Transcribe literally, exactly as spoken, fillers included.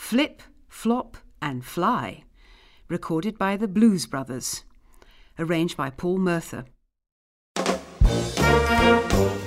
Flip, Flop and Fly, recorded by the Blues Brothers, arranged by Paul Merthyr.